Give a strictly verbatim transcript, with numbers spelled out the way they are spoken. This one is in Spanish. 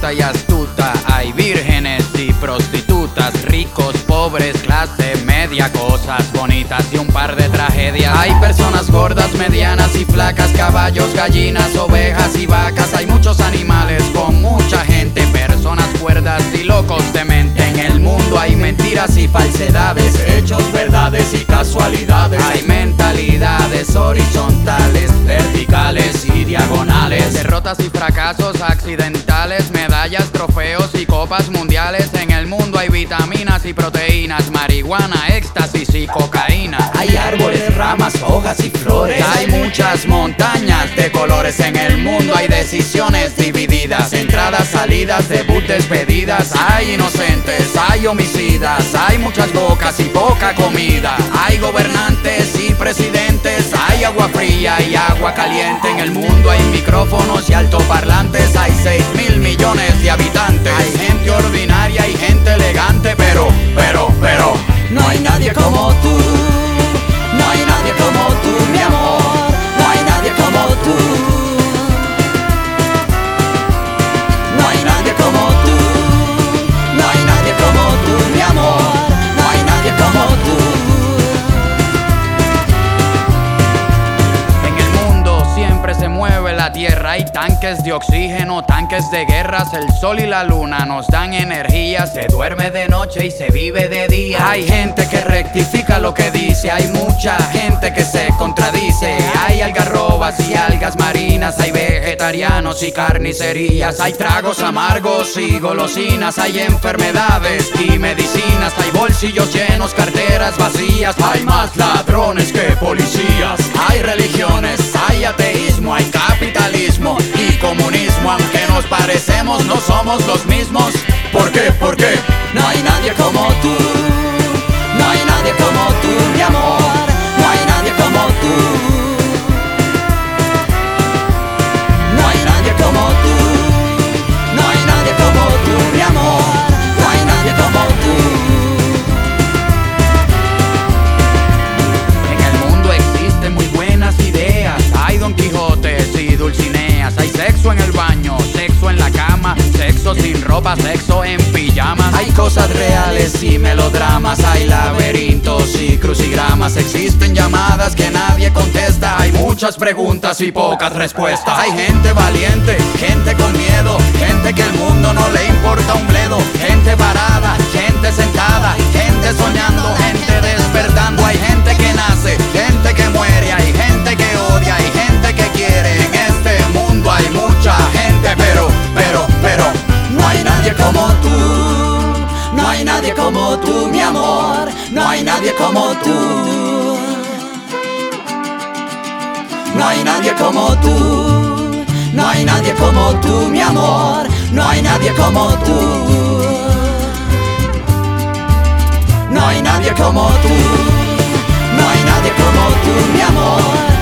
bruta y astuta. Hay vírgenes y prostitutas, ricos, pobres, clase media, cosas bonitas y un par de tragedias. Hay personas gordas, medianas y flacas, caballos, gallinas, ovejas y vacas. Hay muchos animales con mucha gente, personas cuerdas y locos de mente. En el mundo hay mentiras y falsedades, hechos, verdades y casualidades. Hay mentalidades horizontales, verticales y diagonales, derrotas y fracasos accidentales, medallas, trofeos y copas mundiales. En el mundo hay vitaminas y proteínas, marihuana, éxtasis y cocaína. Hay árboles, ramas, hojas y flores. Hay muchas montañas de colores. En el mundo hay decisiones divididas, entradas, salidas, debut, despedidas. Hay inocentes, hay homicidas, hay muchas bocas y poca comida. Hay gobernantes y presidentes, hay agua fría y agua caliente. En el mundo hay micrófonos y altoparlantes. Hay seis mil millones de habitantes. Hay gente ordinaria y gente elegante, pero, pero, pero no hay nadie como tú. No hay nadie como tú, mi amor. No hay nadie como tú. No hay nadie como tú. No hay nadie como tú, mi amor. No hay nadie como tú. En el mundo siempre se mueve la tierra. Hay tanques de oxígeno, tanques de guerras. El sol y la luna nos dan energía. Se duerme de noche y se vive de día. Hay gente que rectifica lo que dice. Hay mucha gente que se contradice. Hay algarrobas y algas marinas. Hay vegetarianos y carnicerías. Hay tragos amargos y golosinas. Hay enfermedades y medicinas. Hay bolsillos llenos, carteras vacías. Hay más ladrones que policías. Hay religiones, hay ateísmo, hay capitalismo y comunismo. Aunque nos parecemos, no somos los mismos. ¿Por qué? ¿Por qué? No hay nadie como tú. No hay nadie como tú, mi amor. No hay nadie como tú. No hay nadie como tú. No hay nadie como tú, mi amor. No hay nadie como tú. En el mundo existen muy buenas ideas. Hay Don Quijotes y Dulcineas. Hay sexo en el baño, sexo en la cama, sexo sin ropa, sexo en pijamas. Hay cosas reales y melodramas. Hay laberintos y crucigramas. Existen llamadas que nadie contesta. Hay muchas preguntas y pocas respuestas. Hay gente valiente, gente con miedo, gente que el mundo no le importa un bledo. Gente parada, gente sentada, gente soñando, gente despertando. Hay gente que nace, gente que muere. Hay gente que odia, hay gente que quiere. En este mundo hay mucha gente, pero, pero, pero no hay nadie como tú. No hay nadie como tú, mi amor. No hay nadie como tú. No hay nadie como tú. No hay nadie como tú, mi amor. No hay nadie como tú. No hay nadie como tú. No hay nadie como tú, mi amor.